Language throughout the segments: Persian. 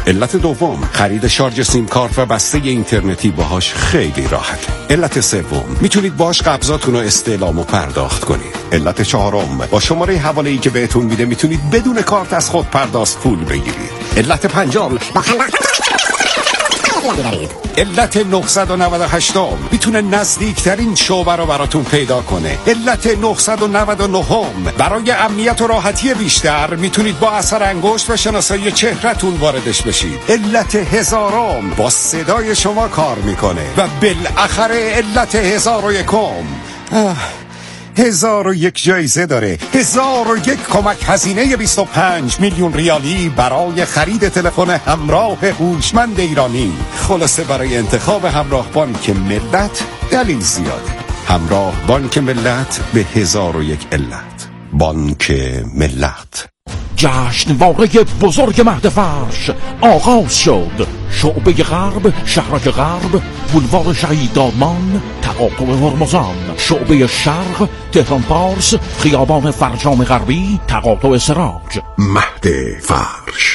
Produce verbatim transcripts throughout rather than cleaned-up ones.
علت دوم، خرید شارژ سیم کارت و بسته اینترنتی باهاش خیلی راحته. علت سوم، میتونید باهاش قبضاتون رو استعلام و پرداخت کنید. علت چهارم، با شماره حواله‌ای که بهتون میده میتونید بدون کارت از خود پرداخت پول بگیرید. علت پنجم، با علت نهصد و نود و هشت میتونه نزدیکترین شعبه رو براتون پیدا کنه. علت نهصد و نود و نه برای امنیت و راحتی بیشتر میتونید با اثر انگشت و شناسایی چهره‌تون واردش بشید. علت هزارم با صدای شما کار میکنه. و بالاخره علت هزار و یکم، هزار و یک جایزه داره. هزار و یک کمک هزینه بیست و پنج میلیون ریالی برای خرید تلفن همراه هوشمند ایرانی. خلاصه برای انتخاب همراه بانک ملت دلیل زیاده. همراه بانک ملت به هزار و یک علت. بانک ملت. جشنواره بزرگ مهد فرش آغاز شد. شعبه غرب، شهرک غرب، بولوار شهید دادمان، تقاطع هرمزان. شعبه شرق، تهران پارس، خیابان فرجام غربی، تقاطع سراج. مهد فرش.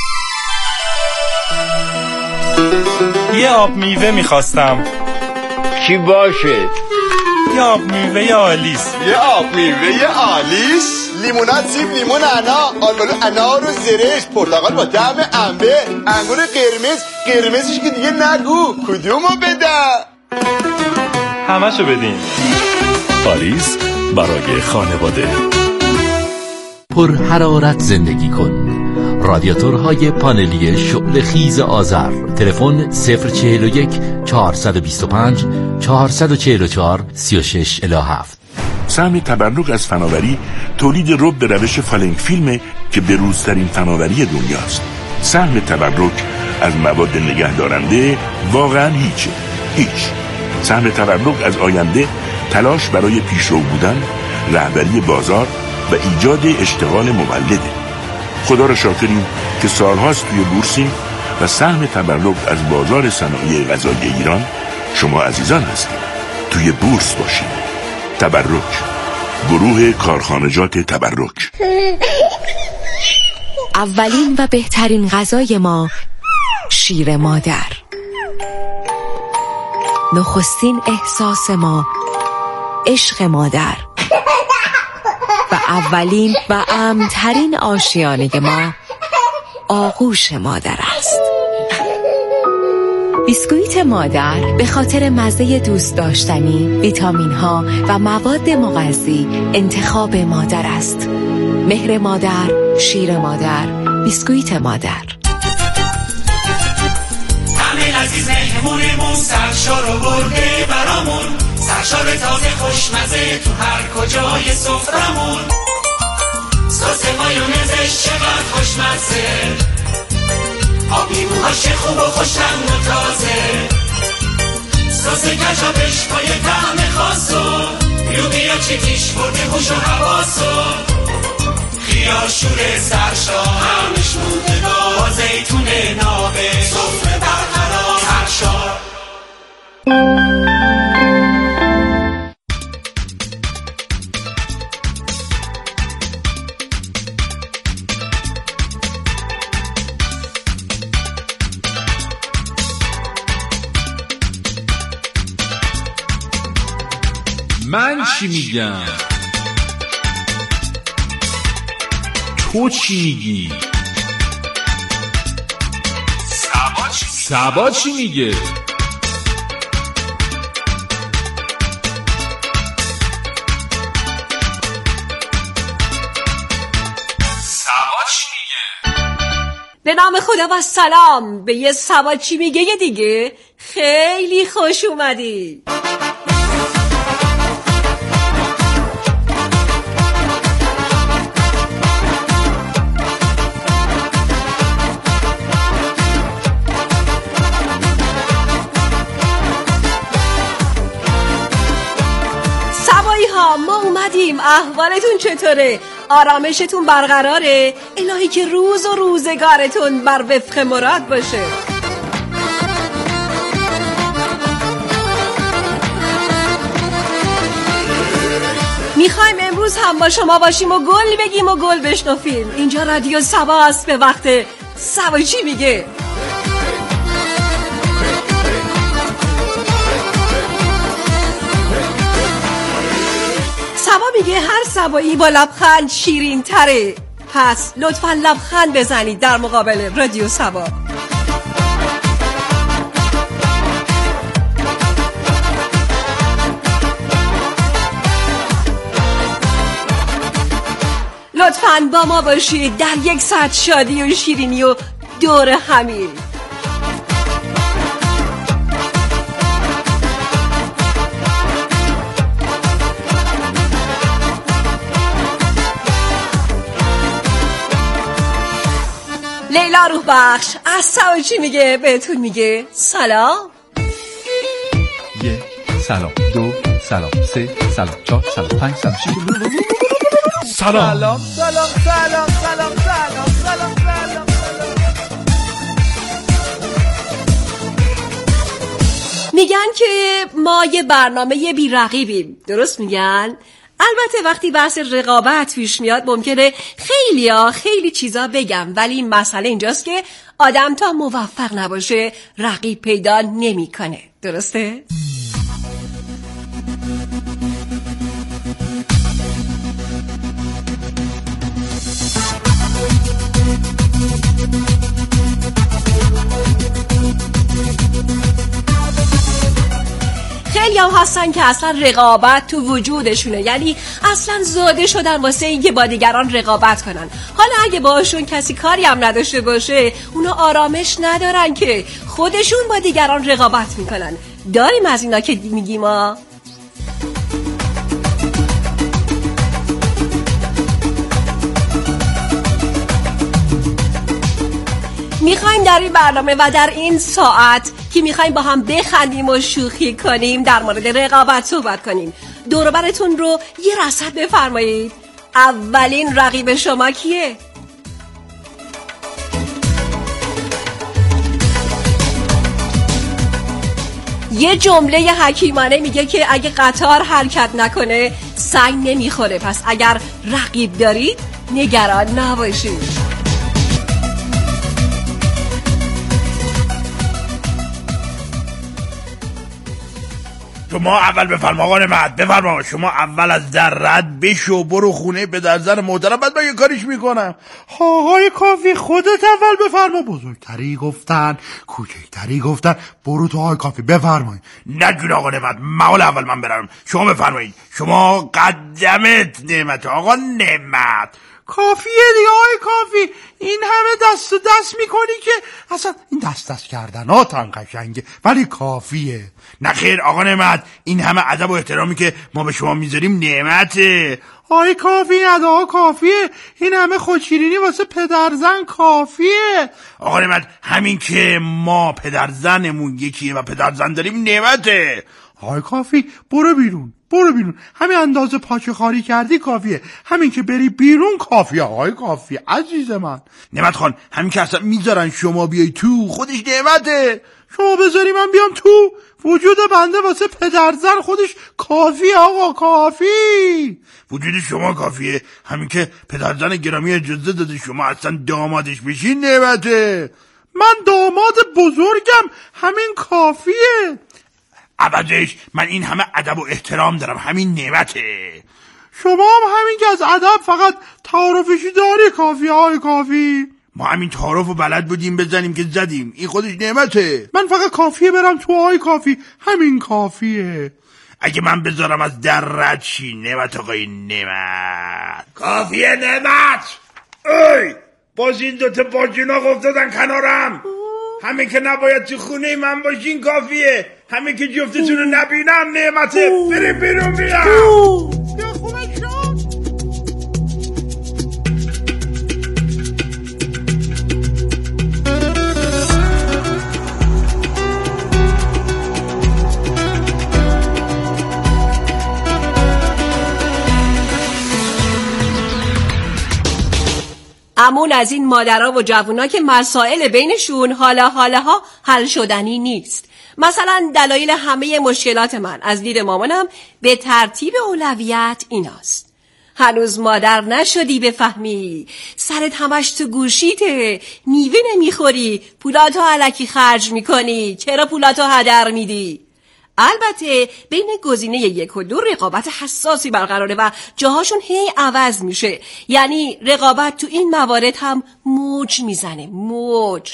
یه آب میوه میخواستم. چی باشه؟ یه آب میوه آلیس. یه آب میوه آلیس؟ لیموناد، سیب، لیمون، انا، آلبالو، انار و زرش، پرتقال با طعم انبه، انگور قرمز. قرمزش که دیگه نگو. کدومو بدم؟ همشو بدین. آلیس برای خانواده. پر حرارت زندگی کن. رادیاتورهای پانلی شعله خیز آذر. تلفن صفر چهل و یک چهارصد و بیست و پنج چهارصد و چهل و چهار سی و شش الی هفت. سهم تبرک از فناوری تولید رب به روش فالنگ فیلمه که بروزترین فناوری دنیاست. سهم تبرک از مواد نگهدارنده واقعا هیچه. هیچ. سهم تبرک از آینده تلاش برای پیشرو بودن، رهبری بازار و ایجاد اشتغال مولده. خدا را شاکریم که سالهاست توی بورسیم و سهم تبرک از بازار صنایع غذایی ایران شما عزیزان هستید. توی بورس باشید. تبرک، گروه کارخانجات تبرک. اولین و بهترین غذای ما شیر مادر. نخستین احساس ما عشق مادر. و اولین و امن‌ترین آشیانه ما آغوش مادر است. بیسکویت مادر به خاطر مزه دوست داشتنی، ویتامین ها و مواد مغذی انتخاب مادر است. مهر مادر، شیر مادر، بیسکویت مادر. همه عزیز مهمونمون سرشار و برده برامون، سرشار تازه خوشمزه تو هر کجای سفرمون. سس مایونزش چقدر خوشمزه، آب لیموهاش خوب و خوشم و تازه. سس گجابش با یه طعم خاصو، لوبیا چیتیش برده هوش و حواسو. خیار شور سرشار همش مونده با زیتون نابه، سفره برقرار سرشار. من چی میگم؟ تو چی میگی؟ سبا چی میگه؟ سبا چی میگه؟ سبا چی میگه؟ به نام خدا و سلام به یه سبا چی میگه دیگه. خیلی خوش اومدی. ما اومدیم. احوالتون چطوره؟ آرامشتون برقراره؟ الهی که روز و روزگارتون بر وفق مراد باشه. میخوایم امروز هم با شما باشیم و گل بگیم و گل بشنفیم. اینجا رادیو سبا است به وقت سبا چی میگه؟ سبا میگه هر سبایی با لبخند شیرین تره. پس لطفاً لبخند بزنید در مقابل رادیو سبا. لطفاً با ما باشید در یک ساعت شادی و شیرینی و دور همی. لیلا روح بخش از سوا چی میگه؟ بهتون میگه سلام. یک سلام، دو سلام، سه سلام، چهار سلام، پنج سلام، شش سلام سلام سلام سلام سلام سلام سلام سلام. میگن که ما یه برنامه بی رقیبیم، درست میگن؟ البته وقتی بحث رقابت پیش میاد ممکنه خیلی ها خیلی چیزا بگم، ولی مسئله اینجاست که آدم تا موفق نباشه رقیب پیدا نمیکنه، درسته؟ خیلی هم هستن که اصلا رقابت تو وجودشونه، یعنی اصلا زاده شدن واسه اینکه با دیگران رقابت کنن. حالا اگه باشون کسی کاری هم نداشته باشه اونا آرامش ندارن که خودشون با دیگران رقابت میکنن. داریم از اینا که میگیم ما. میخوایم در این برنامه و در این ساعت که میخوایم با هم بخندیم و شوخی کنیم در مورد رقابت صحبت کنیم. دور و برتون رو یه رصد بفرمایید. اولین رقیب شما کیه؟ یه جمله حکیمانه میگه که اگه قطار حرکت نکنه سنگ نمیخوره. پس اگر رقیب دارید نگران نباشید. شما اول بفرما آقا نعمت، بفرما. شما اول از در رد بشو، برو خونه پدر زن محترم، بعد من یه کاریش میکنم. آقای کافی خودت اول بفرما. بزرگتری گفتن، کوچکتری گفتن، برو تو آقای کافی بفرمایید. نه جون آقا نعمت، محال اول من برم، شما بفرمایید. شما قدمت نعمت آقا نعمت. کافیه دیگه آقای کافی، این همه دست و دست میکنی که اصلا این دست دست کردن ها تن قشنگه، ولی کافیه. نه خیر آقا نعمت، این همه ادب و احترامی که ما به شما میذاریم نعمته. آقای کافی این اداها کافیه، این همه خودشیرینی واسه پدرزن کافیه. آقا نعمت همین که ما پدرزنمون یکیه و پدرزن داریم نعمته. آقای کافی برو بیرون، برو بیرون. همین اندازه پاچه خاری کردی کافیه، همین که بری بیرون کافیه. آقای کافی عزیز من. نعمت خان همین که اصلا میذارن شما بیای تو خودش نعمته. شما بذاری من بیام تو، وجود بنده واسه پدرزن خودش کافیه آقا، کافی. وجود شما کافیه، همین که پدرزن گرامی اجازه داده شما اصلا دامادش بشین نعمته. من داماد بزرگم، همین کافیه. عوضش من این همه ادب و احترام دارم، همین نعمته. شما هم همین که از ادب فقط تعارفشی داری کافیه آقای کافی. ما همین تعارف و بلد بودیم بزنیم که زدیم، این خودش نعمته. من فقط کافیه برم تو آقای کافی، همین کافیه. اگه من بذارم از در رد شی نعمت آقای نعمت. کافیه نعمت. اوی باز این دوتا باجونا افتادن کنارم. همین که نباید تو خونه من باشین کافیه، همین که جفتتون رو نبینم نعمته. بریم بیرون بیام. یا خوبه شد. امون از این مادرها و جوونا که مسائل بینشون حالا حالاها حل شدنی نیست. مثلا دلایل همه مشکلات من از دید مامانم به ترتیب اولویت ایناست. هنوز مادر نشدی بفهمی، سرت همش تو گوشیته، میوه نمیخوری، پولاتو الکی خرج میکنی، چرا پولاتو هدر میدی؟ البته بین گزینه یک و دو رقابت حساسی برقراره و جاهاشون هی عوض میشه، یعنی رقابت تو این موارد هم موج میزنه، موج.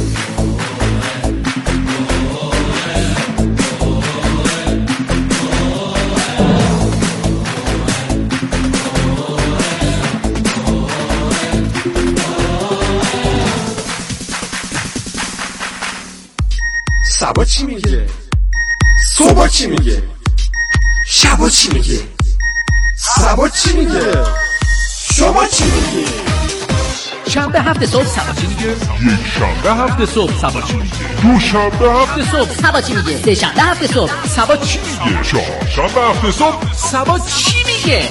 سبا چی میگه؟ صبح چی میگه؟ شبا چی میگه؟ سبا چی میگه؟ شما چی میگه؟ شنبه هفت صبح سبا چی میگه؟ یک شنبه هفت صبح سبا چی میگه؟ دو شنبه هفت صبح سبا چی میگه؟ سه شنبه هفت صبح سبا چی میگه؟ چهار شنبه هفت صبح سبا چی میگه؟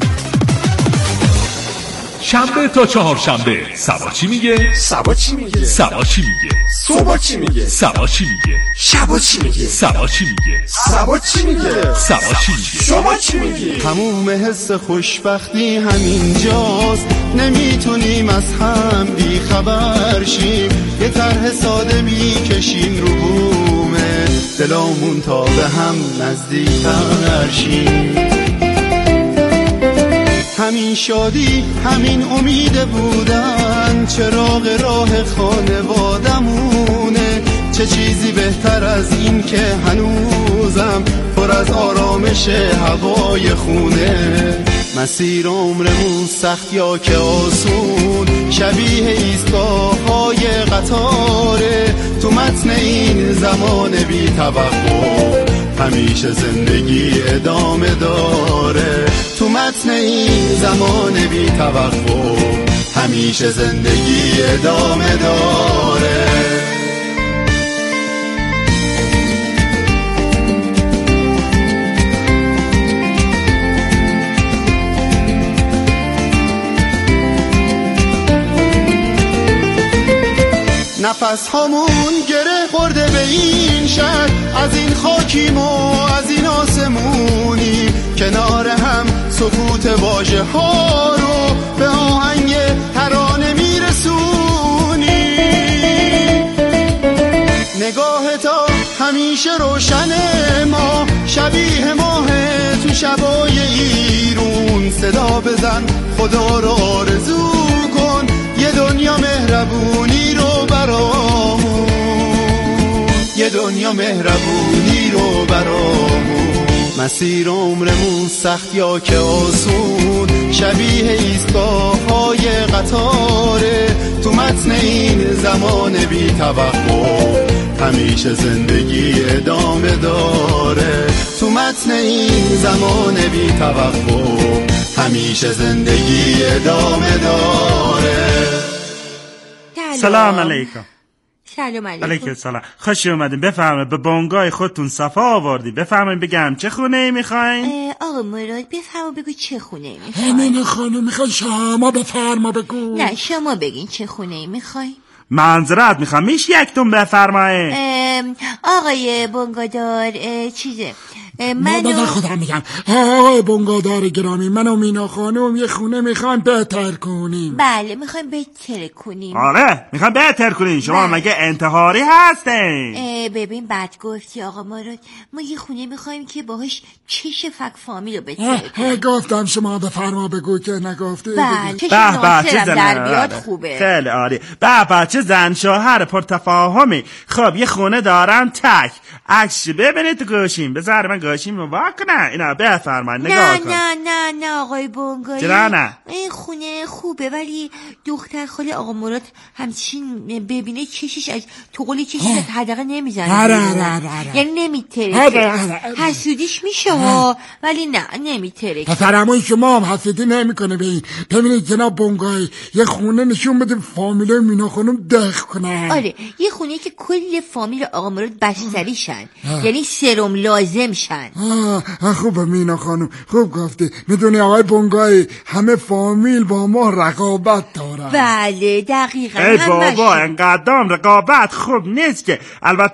شنبه تا چهار شنبه سبا چی میگه؟ سبا چی میگه؟ سبا چی میگه؟ صبح چی میگه؟ سبا چی میگه؟ شبا چی میگه؟ سبا چی میگه؟ سبا چی میگه؟ سبا چی میگه؟ شما چی میگی؟ تموم حس خوشبختی همینجاست، نمیتونیم از هم بی خبر شیم، یه طرح ساده میکشیم رو بومه دلامون تا به هم نزدیکتر شیم. همین شادی همین امید بودن چراغ راه خانوادمونه، چه چیزی بهتر از این که هنوزم پر از آرامش هوای خونه. مسیر عمرمون سخت یا که آسون، شبیه ایستگاه‌های قطاره، تو متن این زمان بی توقف همیشه زندگی ادامه داره. تو متن این زمان بی توقف همیشه زندگی ادامه داره. نفس هامون گره خورده به این شهر، از این خاکیم و از این آسمونی، کنار هم سکوت واژه ها رو به آهنگ ترانه میرسونی. نگاه تا همیشه روشنه، ما شبیه ماه تو شبای ایرون، صدا بزن خدا رو آرزو کن، یه دنیا مهربونی رو برامون، یه دنیا مهربونی رو برامون. مسیر عمرمون سخت یا که آسون، شبیه ایستگاه‌های قطاره، تو متن این زمان بی توقف همیشه زندگی ادامه داره. تو متن این زمان بی توقف همیشه زندگی ادامه داره. سلام علیکم. سلام علیکم. علیکم سلام. خوش اومدین. بفرمایید به بنگاه خودتون صفا آوردی. بفرمایید بگم چه خونه میخواین؟ آقا مراد بفرما بگو چه خونه میخواین؟ همین خانم میخوان، شما بفرما بگو. نه شما بگین چه خونه میخواین. منظرت میخوام میش یکتون بفرمایید. آقای بنگادار چیزه من بذار خودم میگم. آقای بنگادار گرامی، من و مینا خانم یه خونه میخوایم بهتر کنیم. بله میخوایم بهتر کنیم. آره میخوایم بهتر کنیم. شما بله. مگه انتحاری هستین؟ ببین بد گفتی آقا مراد، ما یه خونه میخوایم که باهاش چش فک فامیل رو بهتر کنیم. گفتم شما بفرما بگو که نگفتی. بله چش ناصرم در بیاد خوبه. خیلی عالی. بابا چه زن شوهر پرتفاهمی. خب یه خونه دارم تک، عکس ببینید تو گوشیم. بذار من گوشیم رو واکنه اینا بفرمایید نگاه کن. نه نه نه آقای بنگایی، چرا نه؟ این خونه خوبه ولی دختر خاله آقا مراد همچین ببینه چشش از تو قولی چشش از حدقه نمیزنه، یعنی نمیتره، حسودیش میشه ها ولی نه نمیتره. فرمایی شما هم حسودی نمیکنه. ببین ببینید جناب بنگایی، یه خونه نشون بده فامیل مینا خانم دخ کنه. آره یه خونه که کل فامیل آقا مراد بستری شن، یعنی سرم لازم شن. آه خوبه مینا خانم، خوب گفتی. میدونی آقای بنگایی همه فامیل با ما رقابت دارن. بله دقیقاً. ای بابا انقدام رقابت خوب نیست که. البته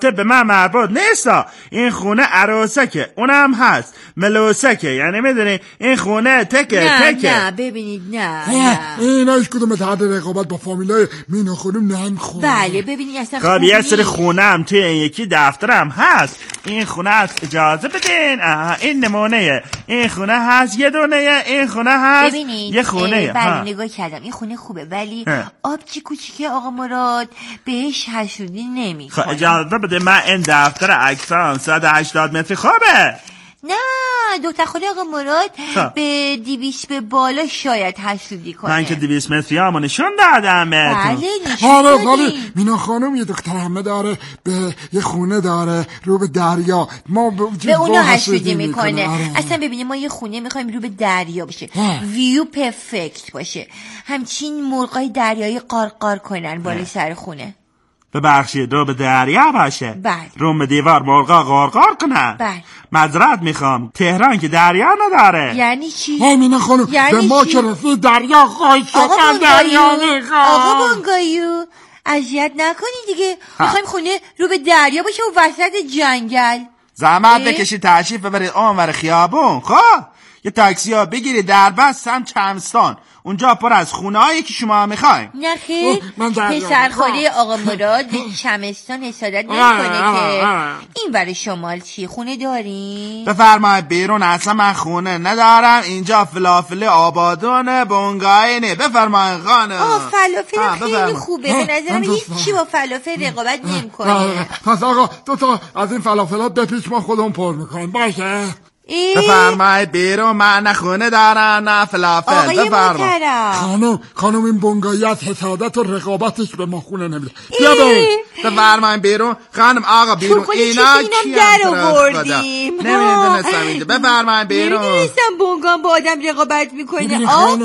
البته به من مربوط نیستا. این خونه عروسکه، اونم هست ملوسکه، یعنی میدونی این خونه تکه نه تکه. نه ببینید نه نه این هیچ کدوم تحت رقابت با فامیلای مینا خانم نمیخوره. بله ببینید اصلا خب یه سری خونه هم توی این یکی دفترم هست. این خونه هست، اجازه بدین. آها این نمونه، این خونه هست یه دونه، این خونه هست ببینید یه خونه. بله نگاه کردم این خونه خوبه ولی آبچی کوچیکه آقا مراد بهش حسودی نمی خب اجازه بده من این دفتر عکسام صد و هشتاد متری خوبه. نه دکتر خاله آقا مراد به دیویس به بالا شاید حسودی کنه. من که دیویس متری همو نشون دادم بله نشون حالا ولی مینا خانم یه دکتر همه داره، به یه خونه داره رو به دریا، ما به, به اونا حسودی میکنه. اصلا ببینید ما یه خونه میخوایم رو به دریا باشه، ویو پرفکت باشه، همچین مرغای دریایی قارقار کنن بالای سر خونه. ببخشید رو به دریا باشه، بله. رو به دیوار مرغا قارقار کنن. بله. معذرت میخوام تهران که دریا نداره. یعنی چی؟ همینه خانم یعنی به ما که رسید دریا خواهی شد. دریا میخوام. آقا بانگایو اذیت نکنی دیگه، میخوایم خونه رو به دریا باشه و وسط جنگل. زحمت بکشید تشریف ببرید اونور خیابون. خب یه تاکسی ها بگیرید در بس سمت چمستان، اونجا پر از خونه هایی که شما میخواین. نه خیر پسرخاله آقا مراد به چمستان حسادت نمیکنه که. این ور شمال چی خونه داریم؟ بفرمایید بیرون. اصلا من خونه ندارم اینجا، فلافل آبادونه بونگاینه. بفرمایید خانم. آه فلافل خیلی خوبه، به نظرم هیچی با فلافل رقابت نمیکنه. پس آقا دو تا از این فلافلات بپیچ ما خودمون پر میکنیم باشه. بفرمایید بیرون، من نه خونه دارم نه فلافل. بفرمایید خانم خانم این بونگایی از حسادت و رقابتش به ما خونه نمیده. بیا بریم. بفرمایید بیرون خانم آقا بیرون. اینا کی در آوردیم نمیدونستم اینجا. بفرمایید بیرون. نمیدونستم بونگان با آدم رقابت میکنه. آقا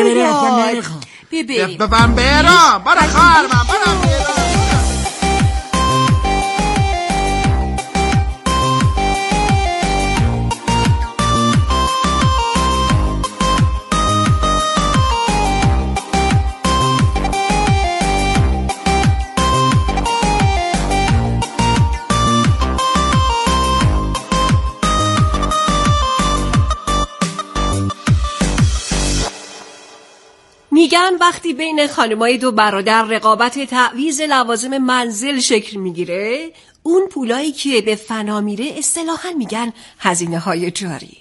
مراد ببریم. بفرمایید بیرون. برو خانم برو بیرون. میگن وقتی بین خانمای دو برادر رقابت تعویض لوازم منزل شکل میگیره، اون پولایی که به فنا میره اصطلاحاً میگن هزینه های جاری.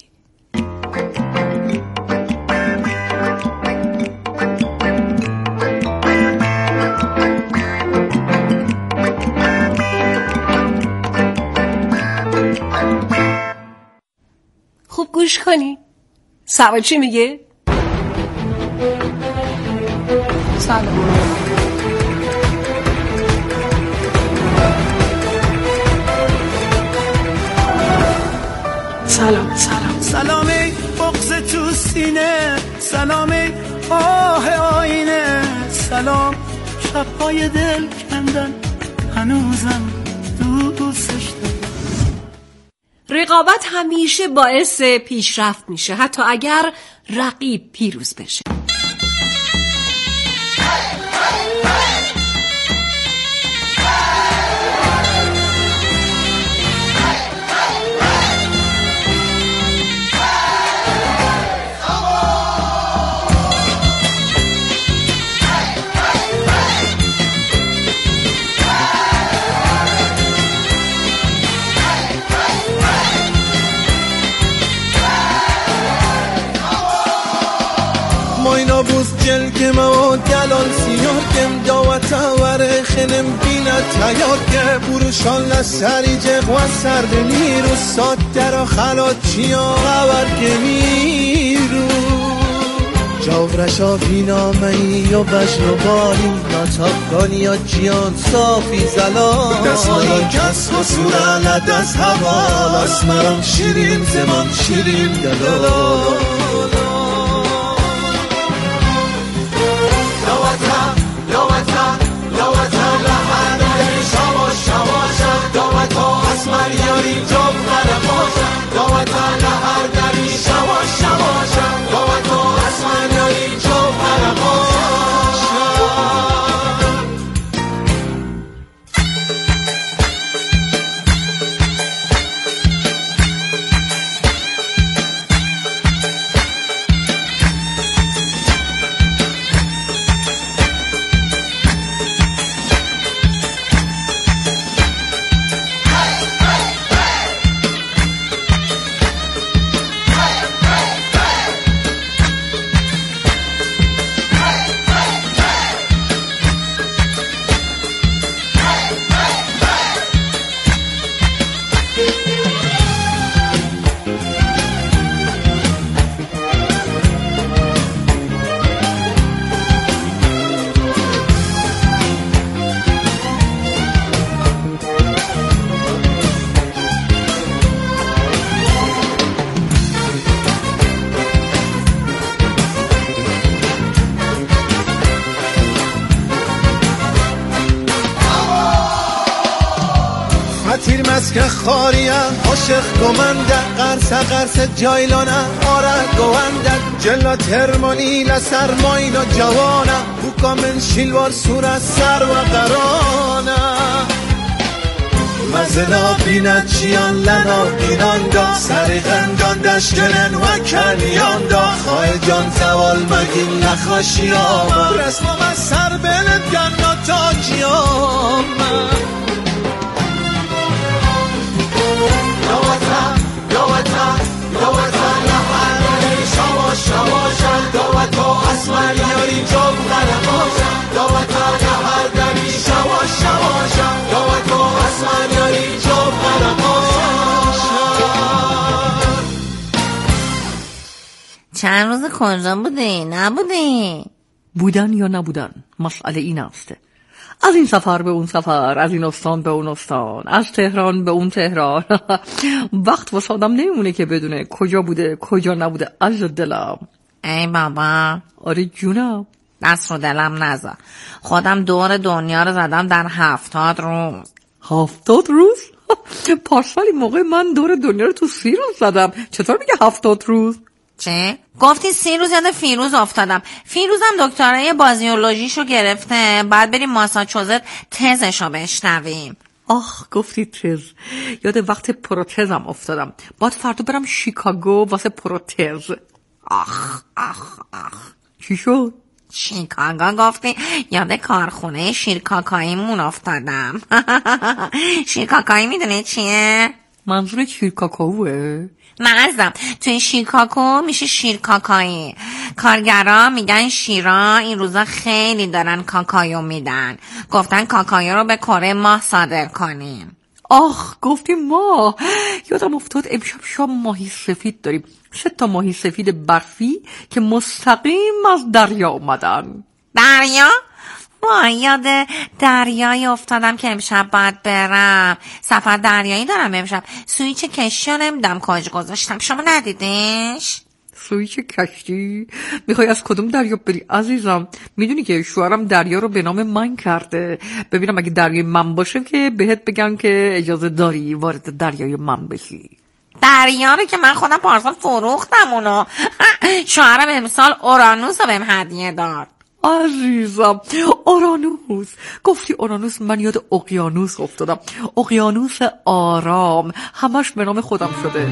خوب گوش کنی. سوا چی میگه؟ سلام. سلام سلام سلام ای بغض تو سینه، سلام ای آه آینه، سلام شبهای دل کندن هنوزم دوستش دارم. رقابت همیشه باعث پیشرفت میشه، حتی اگر رقیب پیروز بشه. که ما گلان سیار کم داوت آوره خنم بینت تیار که بروشان لسری جغ و سرد میرو ساد در خلات چیا غور که میرو جاورشا بینا منی و بشنو بانی ناتاکانی یا جیان صافی زلان دستالا کس خسوره لدست هوا اسمران شیرین زمان شیرین دلال از که خاریم عاشق گمنده قرص قرص جایلانه آره گونده جلا ترمانی لسر ماینا جوانه بوکا من شیلوار سور سر و قرانه مزنا بیند چیان لنا بینان دا سری غندان دشکنن و کنیان دا خواه جان زوال مگین نخواشی آمد رسمم از سر بلد گنا تا کیامد یا وطن یا وطن یا وطن لحنی شما شما شد یا وطن اسمن یاری جب غلقاشد یا وطن لحنی شما شما شد یا وطن اسمن یاری جب غلقاشد. چند روز کجا بودی؟ نبودی؟ بودن یا نبودن مسئله این است. از این سفر به اون سفر، از این استان به اون استان، از تهران به اون تهران. وقت واسه آدم نمیمونه که بدونه کجا بوده کجا نبوده. از دلم ای بابا. آره جونم. دست رو دلم نذار. خودم دور دنیا رو زدم در هفتاد روز. هفتاد روز؟ پارسال این موقع من دور دنیا رو تو سی روز زدم. چطور میگه هفتاد روز؟ چه؟ گفتی سی روز یاد فیروز افتادم. فیروزم دکترای بازیولوژیشو گرفته، بعد بریم ماساچوست تزشو بشنویم. آخ گفتی تز، یاد وقت پروتزم افتادم. باید فردا برم شیکاگو واسه پروتز. آخ آخ آخ چی شد؟ شیکاگو گفتی، یاد کارخونه شیرکاکاییمون افتادم. شیرکاکایی میدونی چیه؟ منظور شیرکاکاوه؟ نه عزیزم، توی شیرکاکو میشه شیرکاکایی. کارگرا میگن شیرا این روزا خیلی دارن کاکایو میدن، گفتن کاکایو رو به کره ماه صادر کنیم. آخ گفتی ماه، یادم افتاد امشب شام ماهی سفید داریم. سه تا ماهی سفید برفی که مستقیم از دریا اومدن. دریا؟ وای یاد دریایی افتادم که امشب باید برم. سفر دریایی دارم امشب. سویچ کشتی رو نمیدم کجا گذاشتم، شما ندیدش؟ سویچ کشتی؟ میخوای از کدوم دریا بری عزیزم؟ میدونی که شوهرم دریا رو به نام من کرده. ببینم اگه دریای من باشه که بهت بگم که اجازه داری وارد دریای من بشی. دریا رو که من خودم پارسال فروختم اونو. شوهرم امسال اورانوس رو بهم هدیه داد. عزیزم اورانوس گفتی اورانوس، من یاد اقیانوس افتادم. اقیانوس آرام، همش به نام خودم شده.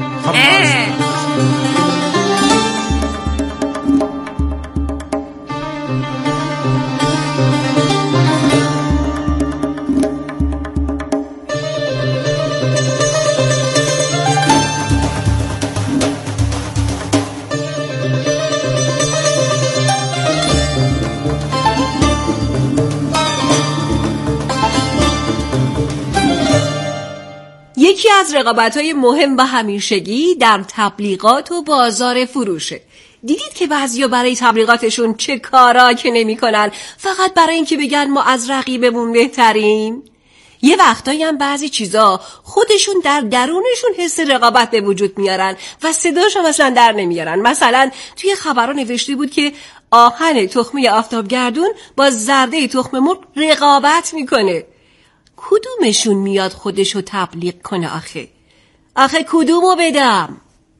یکی از رقابت‌های مهم و همیشگی در تبلیغات و بازار فروشه. دیدید که بعضیا برای تبلیغاتشون چه کارا که نمی‌کنن فقط برای اینکه بگن ما از رقیبمون بهتریم؟ یه وقتایی هم بعضی چیزا خودشون در درونشون حس رقابت به وجود میارن و صداشو مثلا در نمیارن. مثلا توی خبرها نوشته بود که آهن تخمه آفتابگردون با زرده تخم مرغ رقابت میکنه. کدومشون میاد خودشو تبلیغ کنه آخه؟ آخه کدومو بدم؟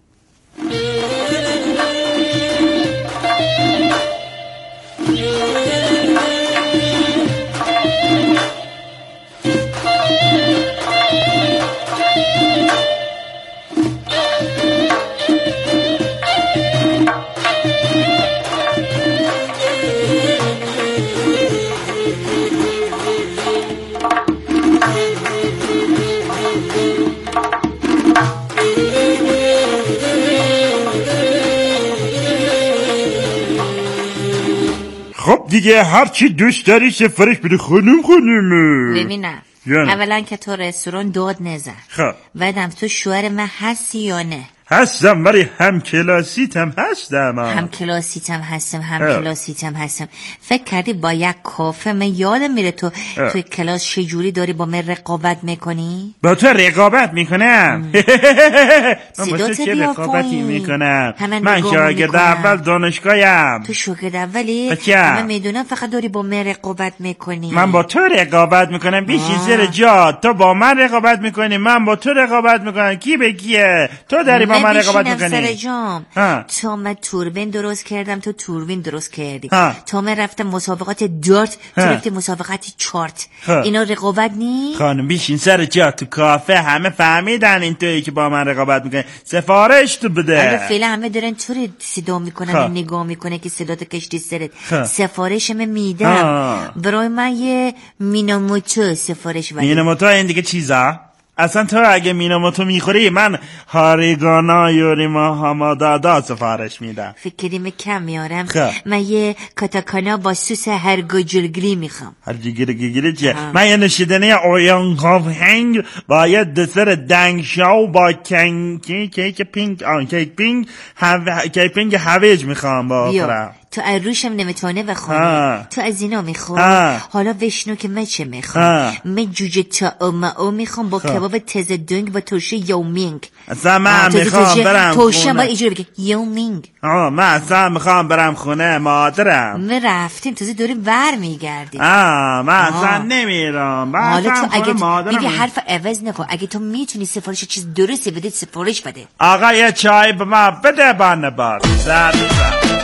خب دیگه هر چی دوست داری سفارش بده خانم خانم. ببینم اولا که تو رستوران داد نزن. خب بعدم تو شوهر من هستی یا نه؟ هستم ولی هم کلاسیتم هستم. هم کلاسیتم هستم هم کلاسیتم هستم. فکر کردی با یک کافه من یادم میره تو اه. توی کلاس چجوری داری با من رقابت میکنی؟ با تو رقابت میکنم؟ من با تو چه رقابتی میکنم؟ من شاگرد اول دانشگاهیم. تو شاگرد اولی؟ من میدونم فقط داری با من رقابت میکنی. من با تو رقابت میکنم بیشی زیر جا. تو با من رقابت میکنی من با تو رقابت میکنم. کی به کیه؟ تو داری با من رقابت میکنی. سر جام تو من توربین درست کردم تو توربین درست کردی. تو من رفتم مسابقات دارت تو رفتی مسابقات چارت. اینا رقابت نی؟ خانم بیشین سر جا. تو کافه همه فهمیدن این تویی که با من رقابت میکنی. سفارش تو بده. اگه فعلا همه دارن طوری صدا میکنن و نگاه میکنه که صدا تو کشتی سرت. سفارش من میدم. برای من یه میناموتو سفارش بده. میناموتو این دیگه چیزا؟ اصلا تو اگه میناموتو میخوری من هاریگانا یوریما همادادا سفارش میدم. فکر کردیم کم میارم. من یه کاتاکانا با سوس هرگوجلگری میخوام. هرگوجلگری چیه؟ من یه نشیدنی اویان کافهنگ با یه دسر دنگ شاو با کنکی کیک پینک آن کیک پینک کیک پینک هویج میخوام با آخرم. تو اروشم نمیتونه بخونه. تو از اینا میخوام. حالا وشنو که من چه میخوام؟ من جوجه تا او میخوام با کباب تزه دنگ با ترشه یومینگ. اصلا من میخوام برم خونه. ترشه با ایجوری بگه یومینگ. آه من اصلا میخوام برم خونه مادرم. من رفتیم تازه دوریم ور میگردیم. آه من اصلا نمیرم. حالا تو اگه تو دیگه حرف عوض نکن. اگه تو میتونی سفارش چیز درستی بده سفارش بده. آقا یه چای به من بده بانه بار. سر میزم.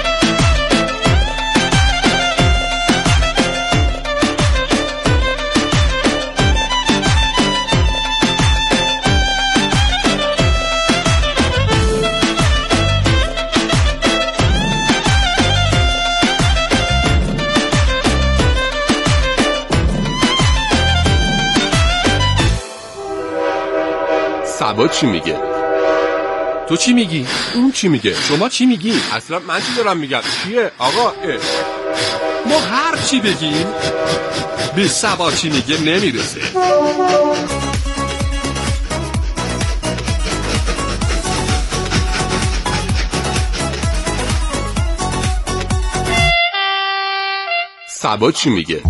سبا چی میگه؟ تو چی میگی؟ اون چی میگه؟ شما چی میگی؟ اصلا من چی دارم میگم؟ چیه؟ آقا اه. ما هر چی بگیم به سبا چی میگه نمیرسه. سبا چی میگه؟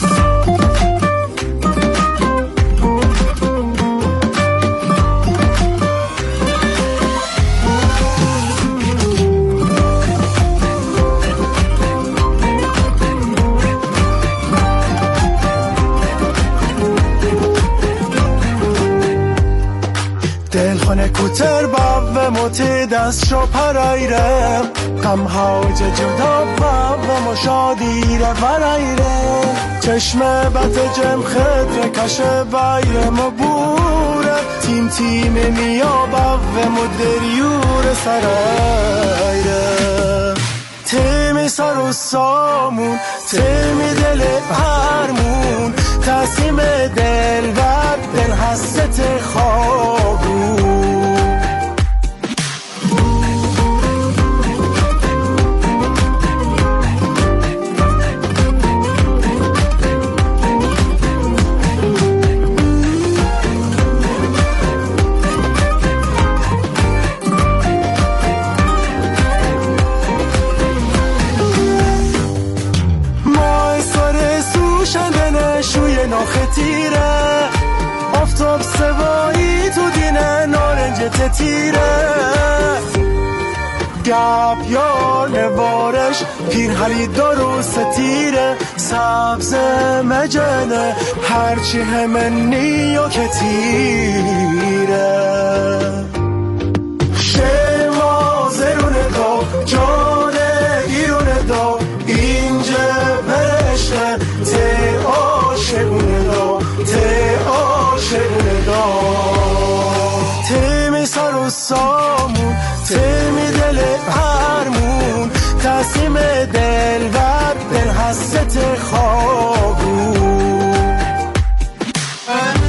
دلخونه کوتر با و موتی دست شو پرایره غم هاج جدا با و مشادیره ورایره چشم بط جم خدر کشه بایر مبوره تیم تیم میا با و مدریور سرایره تیمی سر و سامون تیمی دل هرمون تسیم دل و دل حست خوابون تیره آفتاب سوایی تو دینه نارنج تیره گب یا نوارش پیرهنی دارو ستیره سبز مجنه هرچی همنی و که تیره شما زرونه دا جان ایرونه دا اینجا برشته ته آشقونه دا ته آشقونه دا تیمی سر و سامون تیمی دل هرمون تسلیم دل و دل هسته